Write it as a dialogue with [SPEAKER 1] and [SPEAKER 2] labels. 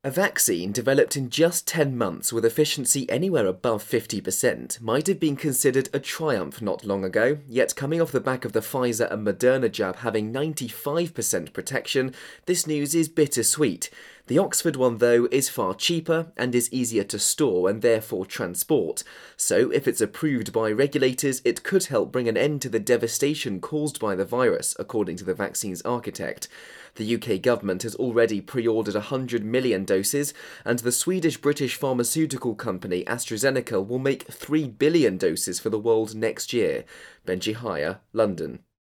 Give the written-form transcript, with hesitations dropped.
[SPEAKER 1] A vaccine developed in just 10 months with efficiency anywhere above 50% might have been considered a triumph not long ago, yet coming off the back of the Pfizer and Moderna jab having 95% protection, this news is bittersweet. The Oxford one, though, is far cheaper and is easier to store and therefore transport. So, if it's approved by regulators, it could help bring an end to the devastation caused by the virus, according to the vaccine's architect. The UK government has already pre-ordered 100 million doses, and the Swedish-British pharmaceutical company AstraZeneca will make 3 billion doses for the world next year. Benji Hire, London.